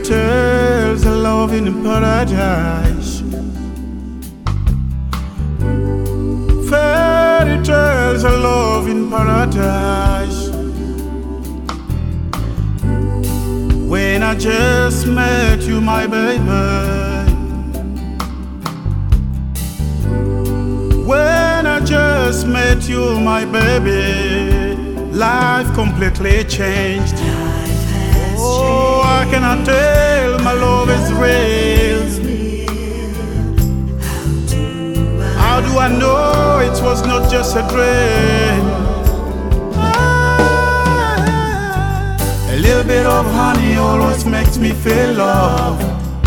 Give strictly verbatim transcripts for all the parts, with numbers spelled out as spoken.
tales of love in paradise. Fairy tales of love in paradise. When I just met you, my baby. When I just met you, my baby, life completely changed. Oh, I cannot tell my love is real. How do I know it was not just a dream? A little bit of honey always makes me feel love.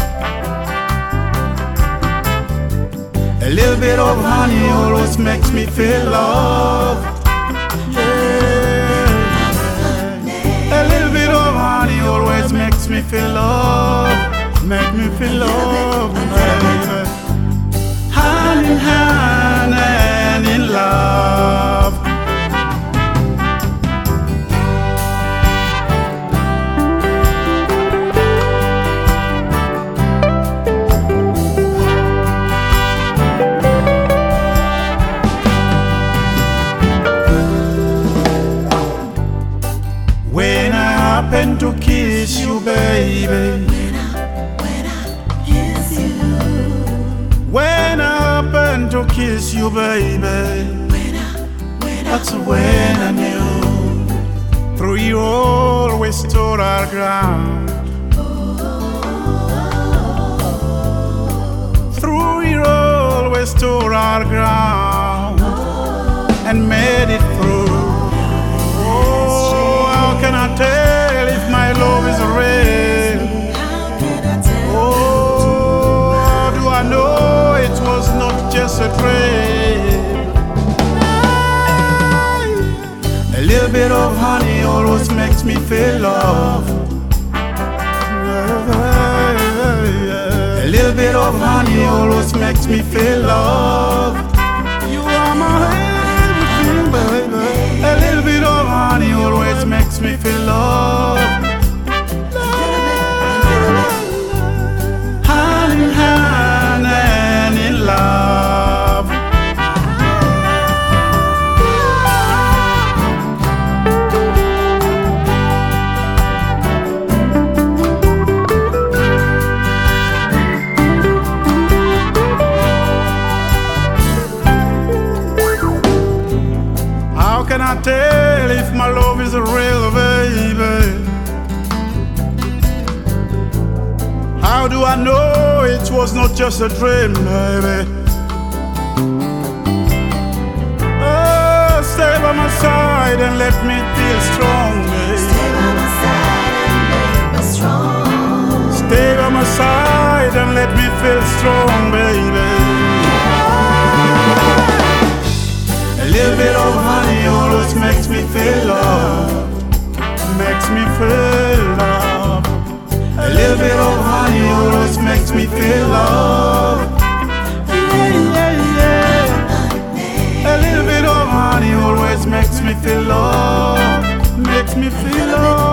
A little bit of honey always makes me feel love. Yeah. A little bit of honey always makes me feel love. Make me feel love, baby. Hand in hand and in love. Happen to kiss you, baby. When I, when I kiss you. When I happen to kiss you, baby. When I, when That's I, when I knew. Through you always stood our ground. Through you always stood our ground. And made it through. Oh, how can I tell if my love is real? Oh, how do I know it was not just a dream? A little bit of honey always makes me feel love. A little bit of honey always makes me feel love. You are my everything, baby. A little bit of honey always makes me feel love. Hand in hand and in love. How can I tell if my love is real, baby? How do I know it was not just a dream, baby? Oh, stay by my side and let me feel strong, baby. stay by my side and make me strong. Stay by my side and let me feel strong, baby. A little bit of honey always makes me feel love. Makes me feel love. A little bit of honey always makes me feel love. Yeah, yeah, yeah. A little bit of honey always makes me feel love. Makes me feel love.